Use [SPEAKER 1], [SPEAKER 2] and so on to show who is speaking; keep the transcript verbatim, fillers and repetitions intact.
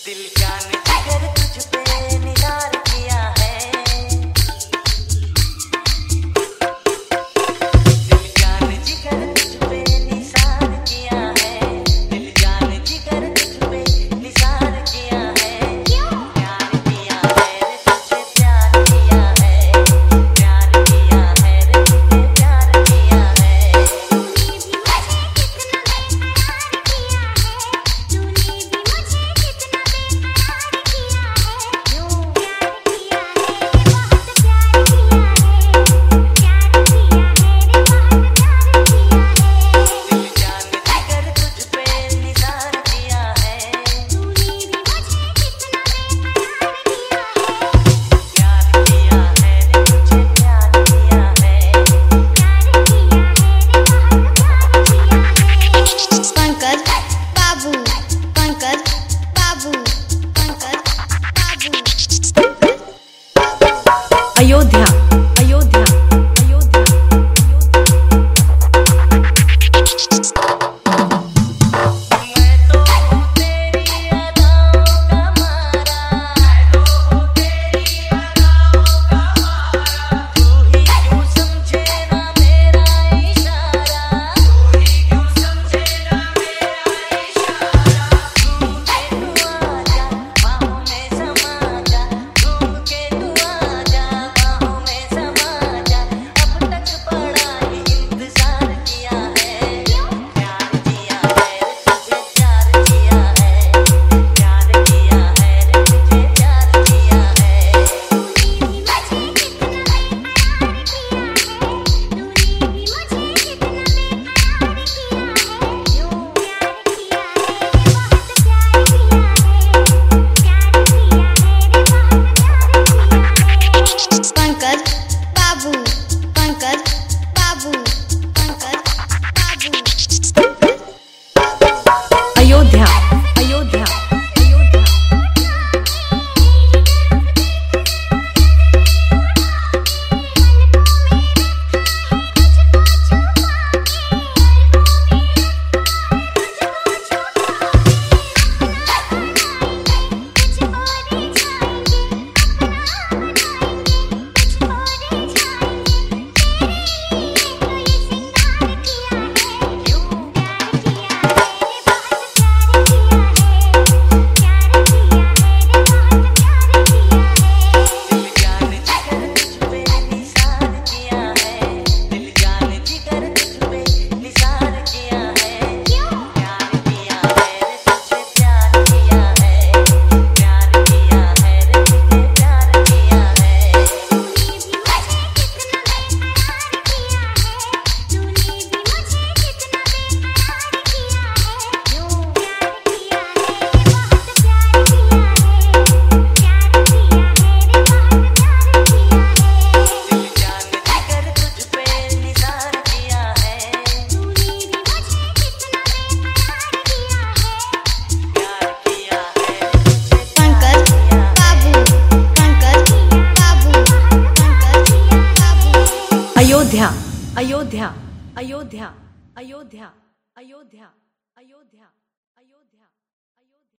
[SPEAKER 1] दिल जान जिगर तुझ पे निसार किया है। दिल जान जिगर तुझ पे निसार किया है। दिल जान जिगर तुझ पे निसार किया है। प्यार किया है रे तुझे प्यार किया है। प्यार किया है रे तुझे प्यार किया है।
[SPEAKER 2] तूने भी मुझे कितना बेकरार किया है। तूने भी मुझे कितना बेकरार किया है। क्यों प्यार किया है रे बहुत प्यार किया है। प्यार किया है रे बहुत प्यार किया है।
[SPEAKER 1] दिल जान जिगर तुझ पे निसार किया है।
[SPEAKER 2] तूने भी मुझे कितना बेकरार किया है।
[SPEAKER 1] प्यार किया है रे तुझे प्यार किया है।
[SPEAKER 2] प्यार किया है रे बहुत प्यार किया है। पंकज बाबू पंकज बाबू पंकज बाबू
[SPEAKER 3] अयोध्या अयोध्या अयोध्या
[SPEAKER 1] मैं तो हूँ तेरी अदाओं का मारा। मैं तो हूँ तेरी अदाओं का मारा। तू ही क्यों समझे ना मेरा इशारा। तू ही क्यों समझे ना मेरा इशारा। घूम के तू आजा बाहों में समा जा। घूम के तू आजा बाहों में समा जा। अब तक बड़ा ही इंतजार किया है। प्यार किया है रे तुझे प्यार किया है। प्यार किया है रे तुझे प्यार किया है।
[SPEAKER 2] तूने भी मुझे कितना बेकरार किया है। तूने भी मुझे कितना बेकरार किया है। क्यों प्यार किया है रे बहुत प्यार किया है। प्यार किया है रे बहुत प्यार किया है। पंकज बाबू पंकज बाबू पंकज बाबू
[SPEAKER 3] अयोध्या अयोध्या अयोध्या
[SPEAKER 1] दिल जान जिगर तुझ पे निसार किया है। दिल जान जिगर तुझ पे निसार किया है। प्यार किया है रे तुझे प्यार किया है। प्यार किया है रे तुझे प्यार किया है।
[SPEAKER 2] तूने भी मुझे कितना बेकरार किया है। तूने भी मुझे कितना बेकरार किया है। क्यों प्यार किया है रे बहुत प्यार किया है। प्यार किया है रे बहुत प्यार किया है।
[SPEAKER 1] दिल जान जिगर तुझ पे निसार किया है।
[SPEAKER 2] तूने भी मुझे कितना बेकरार किया है।
[SPEAKER 1] प्यार किया है रे तुझे
[SPEAKER 2] पंकज बाबू पंकज बाबू पंकज बाबू
[SPEAKER 3] अयोध्या अयोध्या अयोध्या अयोध्या अयोध्या अयोध्या